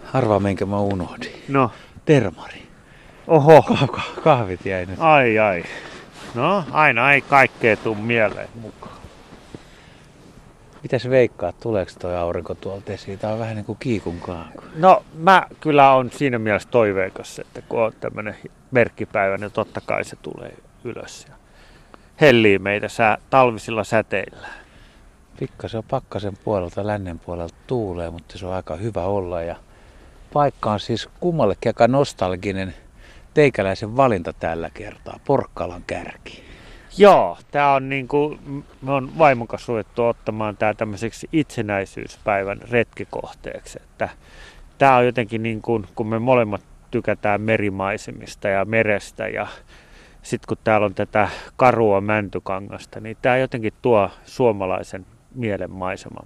Arvaa minkä mä unohdin. No. Termari. Oho. Kahvit jäi nyt. Ai. No, aina ei kaikkea tuu mieleen mukaan. Mitäs veikkaat, tuleeko toi aurinko tuolta esiin? Tää on vähän niin kuin kiikun kaakku. No, mä kyllä on siinä mielessä toiveikas, että kun on tämmönen merkkipäivä, niin totta kai se tulee ylös ja hellii meitä talvisilla säteillä. Pikkasen pakkasen puolelta, lännen puolelta tuulee, mutta se on aika hyvä olla. Ja paikka on siis kummallekin aika nostalginen. Teikäläisen valinta tällä kertaa, Porkkalan kärki. Joo, tää on niinku, me on vaimon kanssa ruvettu ottamaan tää tämmöiseksi itsenäisyyspäivän retkikohteeksi. Että tää on jotenkin niin kuin, kun me molemmat tykätään merimaisemista ja merestä ja sit kun täällä on tätä karua mäntykangasta, niin tää jotenkin tuo suomalaisen mielen maiseman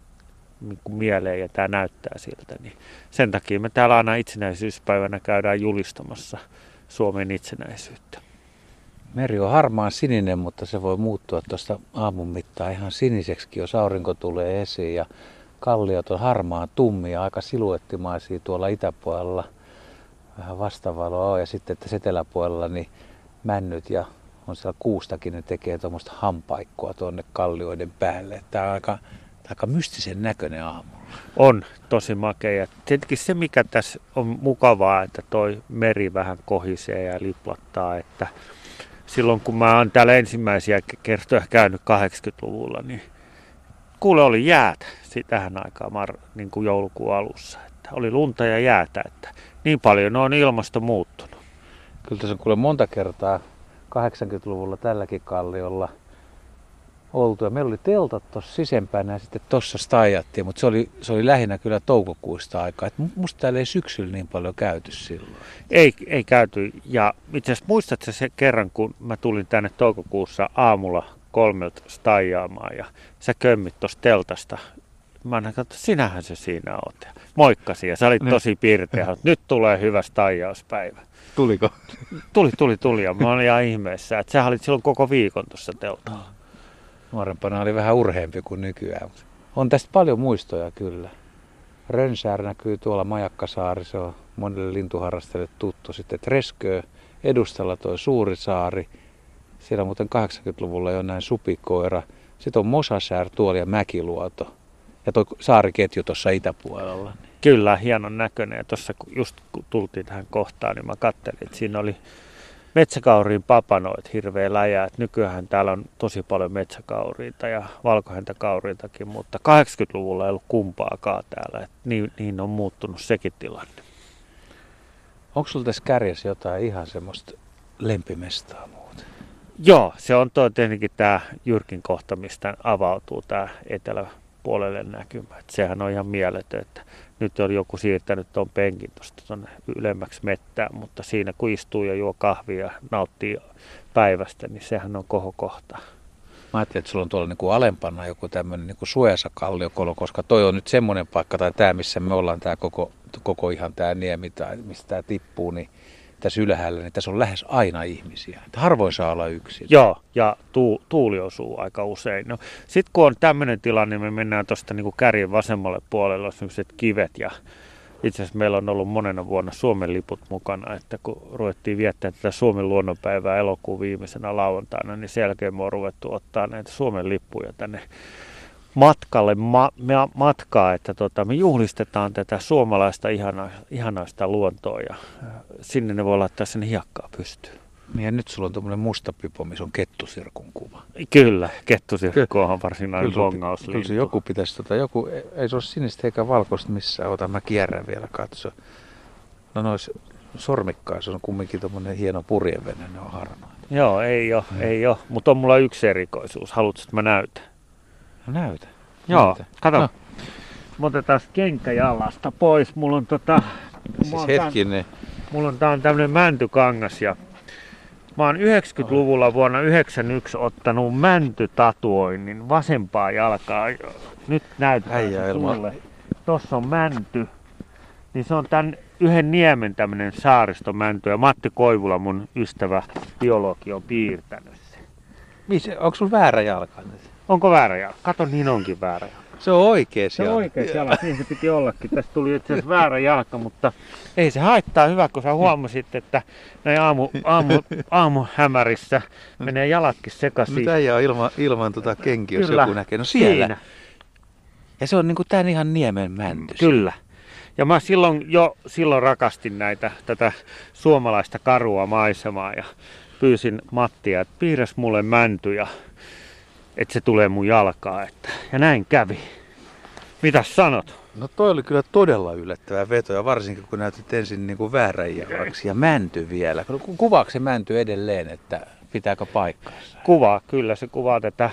mieleen ja tää näyttää siltä. Niin sen takia me täällä aina itsenäisyyspäivänä käydään julistamassa Suomen itsenäisyyttä. Meri on harmaan sininen, mutta se voi muuttua tuosta aamun mittaan ihan siniseksi, jos aurinko tulee esiin. Ja kalliot on harmaan tummia, aika siluettimaisia tuolla itäpuolella. Vähän vastavaloa on ja sitten tässä eteläpuolella niin männyt ja on siellä kuustakin, ne tekee tuommoista hampaikkoa tuonne kallioiden päälle. Tämä on aika mystisen näköinen aamu. On tosi makea. Tietenkin se, mikä tässä on mukavaa, että toi meri vähän kohisee ja liplattaa, että silloin kun mä oon täällä ensimmäisiä kertoja käynyt 80-luvulla, niin kuule oli jäätä tähän aikaan niin kuin joulukuun alussa. Että oli lunta ja jäätä, että niin paljon on ilmasto muuttunut. Kyllä tässä on kuule monta kertaa 80-luvulla tälläkin kalliolla oltu. Ja meillä oli teltat tuossa sisempänä ja sitten tuossa staijattiin, mutta se oli lähinnä kyllä toukokuista aikaa. Et musta täällä ei syksyllä niin paljon käyty silloin. Ei käyty. Ja itse asiassa muistatko se kerran, kun mä tulin tänne toukokuussa aamulla 3 staijaamaan ja sä kömmit tuosta teltasta. Mä annan katsoa, sinähän se siinä oot. Ja moikkasin ja sä olit tosi pirteä. Nyt tulee hyvä staijauspäivä. Tuliko? Tuli ja mä olin ihan ihmeessä. Että sä olit silloin koko viikon tuossa teltalla. Nuorempana oli vähän urheampi kuin nykyään. On tästä paljon muistoja kyllä. Rönnskär näkyy tuolla Majakkasaari, se on monelle lintuharrastajille tuttu. Sitten Träskö, edustalla tuo Suurisaari. Siellä muuten 80-luvulla jo näin supikoira. Sitten on Mosaskär tuolla ja Mäkiluoto. Ja tuo saariketju tuossa itäpuolella. Kyllä, hienon näköinen. Ja tuossa just kun tultiin tähän kohtaan, niin mä katselin, että siinä oli metsäkauriin papanoit, hirveä läjä. Nykyään täällä on tosi paljon metsäkauriita ja valkohäntäkauriitakin, mutta 80-luvulla ei ollut kumpaakaan täällä. Niin on muuttunut sekin tilanne. Onko sulla tässä kärjessä jotain ihan semmoista lempimestaa muuten? Joo, se on tietenkin tämä Jyrkin kohta, mistä avautuu tämä eteläpuolelle näkymä. Sehän on ihan mieletön, että nyt on joku siirtänyt tuon penkin tuonne ylemmäksi mettään, mutta siinä kun istuu ja juo kahvia ja nauttii päivästä, niin sehän on kohokohta. Mä ajattelin, että sulla on tuolla niinku alempana joku tämmöinen niinku suojassa kalliokolo, koska toi on nyt semmoinen paikka, tai tämä missä me ollaan, tämä koko ihan tämä niemi, tai mistä tämä tippuu, niin tässä ylhäällä, niin tässä on lähes aina ihmisiä. Että harvoin saa olla yksin. Joo, ja tuuli osuu aika usein. No, sitten kun on tämmöinen tilanne, niin me mennään tuosta niinku kärjen vasemmalle puolelle, on sellaiset kivet, ja itse asiassa meillä on ollut monena vuonna Suomen liput mukana, että kun ruvettiin viettää tätä Suomen luonnonpäivää elokuun viimeisenä lauantaina, niin sen jälkeen me on ruvettu ottaa näitä Suomen lippuja tänne matkalle matkaa, että me juhlistetaan tätä suomalaista ihanaista luontoa ja sinne ne voi laittaa sen hiekkaa pystyyn. Niin ja nyt sulla on tuommoinen musta pipo, missä on kettusirkun kuva. Kyllä, kettusirkku on varsinainen bongauslintu. Kyllä se joku pitäisi, ei se ole sinistä eikä valkoista missään, mä kierrän vielä katsoa. No nois sormikkaissa on kumminkin tuommoinen hieno purjevene, ne on harmaat. Joo, ei ole, mutta on mulla yksi erikoisuus. Haluatko, että mä näytän? No näytä. Joo, kato. No. Mä otetaan kenkä jalasta pois. Mulla on siis hetkinen. Mulla on tämmönen mäntykangas ja mä oon 90-luvulla vuonna 1991 ottanut mäntytatuoinnin vasempaa jalkaa. Nyt näytetään se sulle. Tossa on mänty. Niin se on tän yhden niemen tämmönen saaristomänty ja Matti Koivula, mun ystävä biologi, on piirtänyt se. Onko sulla väärä jalka? Onko väärä jalka? Kato, niin onkin väärä jalka. Se on oikea Se siellä. on oikeat jalat, niin se piti ollakin. Tästä tuli itse asiassa väärä jalka, mutta ei se haittaa. Hyvä, kun sä huomasit, että näin aamuhämärissä menee jalatkin sekaisin. Nyt äijä on ilman kenkiä, jos Kyllä, joku näkee. No siellä. siinä. Ja se on niinku tän ihan niemen mäntys. Kyllä. Ja mä silloin rakastin tätä suomalaista karua maisemaa ja pyysin Mattia, että piirräs mulle mäntyjä, että se tulee mun jalkaan. Ja näin kävi. Mitäs sanot? No toi oli kyllä todella yllättävä veto, ja varsinkin kun näytit ensin niinku väärän jalaksi ja mänty vielä. Kuvaako se mänty edelleen, että pitääkö paikkaansa? Kuvaa, kyllä se kuvaa tätä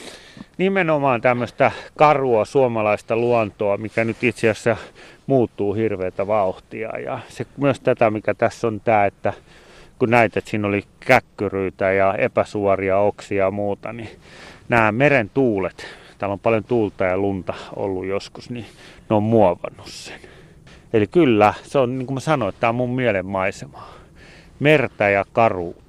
nimenomaan tämmöistä karua suomalaista luontoa, mikä nyt itse asiassa muuttuu hirveätä vauhtia. Ja se myös tätä, mikä tässä on tämä, että kun näit, että siinä oli käkkyryitä ja epäsuoria oksia ja muuta, niin nämä meren tuulet, täällä on paljon tuulta ja lunta ollut joskus, niin ne on muovannut sen. Eli kyllä, se on niin kuin mä sanoin, että tämä on mun mielen maisemaa. Mertä ja karuutta.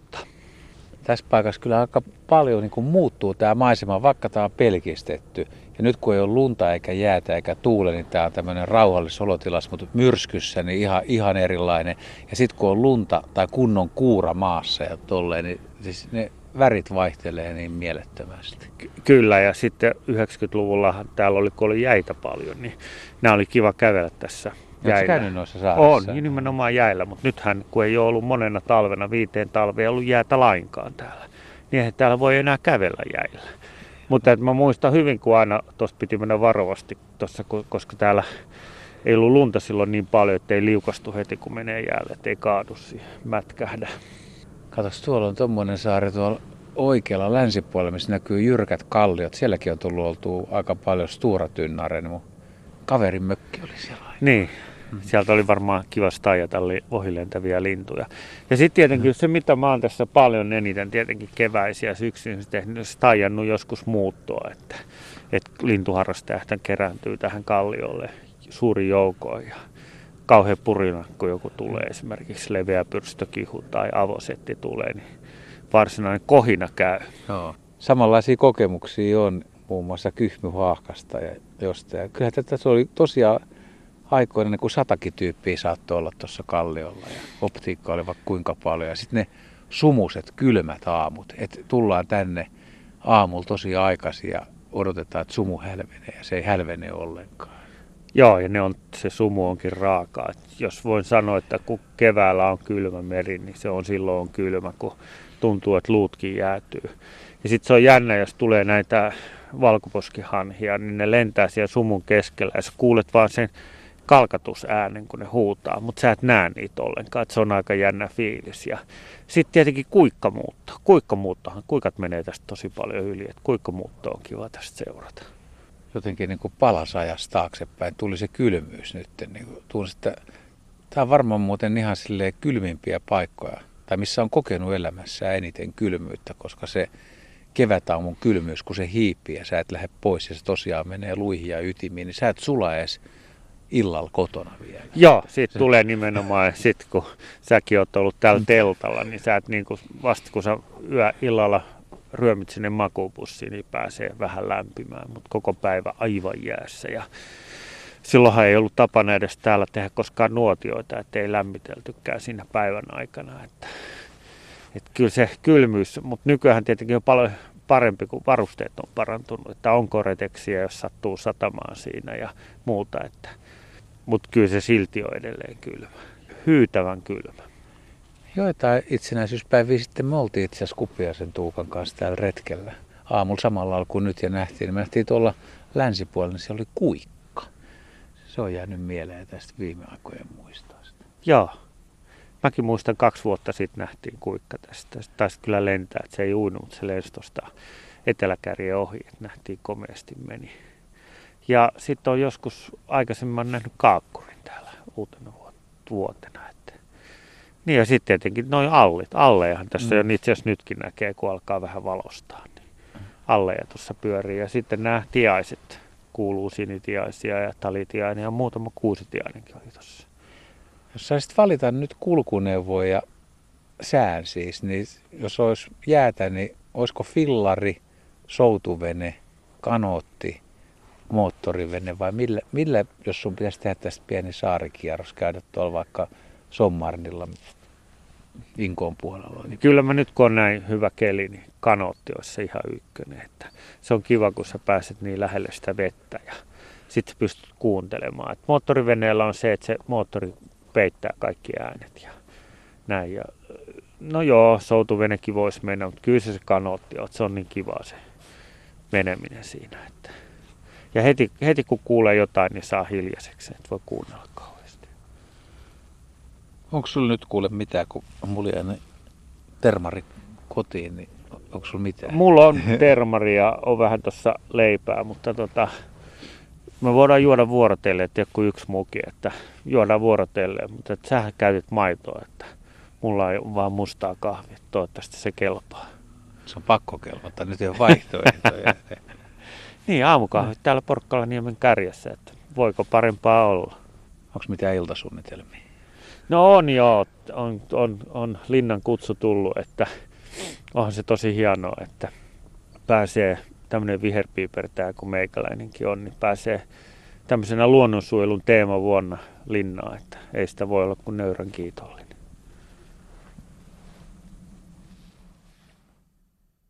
Tässä paikassa kyllä aika paljon niin kuin muuttuu tämä maisema, vaikka tämä on pelkistetty. Ja nyt kun ei ole lunta eikä jäätä eikä tuule, niin tämä on tämmöinen rauhallis olotilas, mutta myrskyssä niin ihan erilainen. Ja sitten kun on lunta tai kunnon kuura maassa ja tolleen, niin siis ne värit vaihtelee niin mielettömästi. Kyllä, ja sitten 90-luvulla täällä kun oli jäitä paljon, niin nämä oli kiva kävellä tässä jäillä. Oletko käynyt noissa saarissa? On, nimenomaan jäillä, mutta nythän kun ei ole ollut monena talvena, 5 talvea, ei ollut jäätä lainkaan täällä, niin eihän täällä voi enää kävellä jäillä. Mutta mä muistan hyvin, kun aina tuosta piti mennä varovasti, koska täällä ei ollut lunta silloin niin paljon, että ei liukastu heti kun menee jäälle, ettei kaadu siihen, mätkähdä. Katos, tuolla on tommonen saari tuolla oikealla länsipuolella, missä näkyy jyrkät kalliot. Sielläkin on tullut oltua aika paljon Stora Tynnaren. Mun kaverin mökki oli siellä. Niin, sieltä oli varmaan kiva staijata ohilentäviä lintuja. Ja sitten tietenkin se, mitä mä oon tässä paljon eniten tietenkin keväisiä syksyisin tehnyt, staijannut joskus muuttoa, että lintuharrastajat kerääntyy tähän kalliolle suuri joukoon ja kauhean purina, kun joku tulee, esimerkiksi leveä pyrstökihu tai avosetti tulee, niin varsinainen kohina käy. Joo. Samanlaisia kokemuksia on muun muassa kyhmyhaahkasta ja jostain. Kyllähän tätä oli tosiaan aikoina, kun 100 tyyppiä saattoi olla tuossa kalliolla ja optiikka oli vaikka kuinka paljon. Ja sitten ne sumuset, kylmät aamut, että tullaan tänne aamulla tosi aikaisin ja odotetaan, että sumu hälvenee ja se ei hälvene ollenkaan. Joo, ja se sumu onkin raakaa. Jos voin sanoa, että kun keväällä on kylmä meri, niin se on silloin kylmä, kun tuntuu, että luutkin jäätyy. Ja sitten se on jännä, jos tulee näitä valkoposkihanhia, niin ne lentää siellä sumun keskellä ja sä kuulet vaan sen kalkatusäänen, kun ne huutaa, mutta sä et näe niitä ollenkaan. Se on aika jännä fiilis. Ja sitten tietenkin kuikkamuutto. Kuikat menee tästä tosi paljon yli, että kuikkamuutto on kiva tästä seurata. Jotenkin niin kuin palas ajasta taaksepäin tuli se kylmyys nyt. Niin tunsin, että tämä on varmaan muuten ihan silleen kylmimpiä paikkoja, tai missä on kokenut elämässä eniten kylmyyttä, koska se kevätaamun kylmyys, kun se hiipii ja sä et lähde pois ja se tosiaan menee luihin ja ytimiin, niin sä et sula edes illalla kotona vielä. Joo, siitä tulee nimenomaan, sit kun säkin oot ollut täällä teltalla, niin sä et niinku, vasta kun sä illalla ryömit sinne makuupussiin, niin pääsee vähän lämpimään, mutta koko päivä aivan jäässä. Ja silloinhan ei ollut tapana edes täällä tehdä koskaan nuotioita, ettei lämmiteltykään siinä päivän aikana. Että kyllä se kylmyys, mutta nykyään tietenkin on paljon parempi, kun varusteet on parantunut, että on koreteksiä, jos sattuu satamaan siinä ja muuta. Mutta kyllä se silti on edelleen kylmä, hyytävän kylmä. Joitain itsenäisyyspäiviä sitten me oltiin itse asiassa Kupiaisen Tuukan kanssa täällä retkellä. Aamulla samalla lailla kuin nyt ja nähtiin. Me nähtiin tuolla länsipuolella, niin siellä oli kuikka. Se on jäänyt mieleen tästä viime aikojen muistoista. Joo. Mäkin muistan 2 vuotta sitten nähtiin kuikka tästä. Se taisi kyllä lentää, että se ei uinut, mutta se lensi tuosta eteläkärjen ohi, että nähtiin komeasti meni. Ja sitten on joskus aikaisemmin nähnyt kaakkurin täällä uutena vuotena. Niin ja sitten tietenkin noin allejahan tässä on itse asiassa nytkin näkee, kun alkaa vähän valostaa. Niin alleja tuossa pyörii ja sitten nämä tiaiset, kuuluu sinitiaisia ja talitiainen ja muutama kuusitiainenkin oli tuossa. Jos saisit valita nyt kulkuneuvoja ja sään siis, niin jos olisi jäätä, niin olisiko fillari, soutuvene, kanootti moottorivene vai millä, jos sun pitäisi tehdä tästä pieni saarikierros, käydä tuolla vaikka Sommarnilla Inkoon puolella? Niin Kyllä mä nyt kun on näin hyvä keli, niin kanootti olisi se ihan ykkönen. Että se on kiva, kun sä pääset niin lähelle sitä vettä ja sitten pystyt kuuntelemaan. Et moottoriveneellä on se, että se moottori peittää kaikki äänet ja näin. Ja, no joo, soutuvenekin voisi mennä, mutta kyllä se kanootti on, se on niin kiva se meneminen siinä. Että. Ja heti kun kuulee jotain, niin saa hiljaiseksi, että voi kuunnella kauheasti. onko sulla nyt kuule mitään, kun mulla jäi ne termari kotiin, niin onko sulla mitään? Mulla on termari ja on vähän tuossa leipää, mutta me voidaan juoda vuorotellen, että joku yksi muki, että juodaan vuorotellen, mutta että sähän käytit maitoa, että mulla on vaan mustaa kahvia, toivottavasti se kelpaa. Se on pakko kelpata, nyt ei ole vaihtoehtoja. Niin, aamukahvit täällä Porkkalaniemen kärjessä, että voiko parempaa olla? Onko mitään iltasuunnitelmia? No on joo, on Linnan kutsu tullut, että onhan se tosi hienoa, että pääsee tämmöinen viherpiipertäjä kuin meikäläinenkin on, niin pääsee tämmöisenä luonnonsuojelun teemavuonna Linnaan, että ei sitä voi olla kuin nöyrän kiitollinen.